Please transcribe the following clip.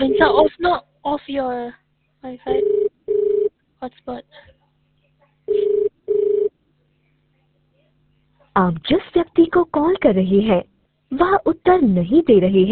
Pinsa, off no, off your Wi-Fi hotspot. आप जिस व्यक्ति को कॉल कर रहे हैं वह उत्तर नहीं दे रहे हैं।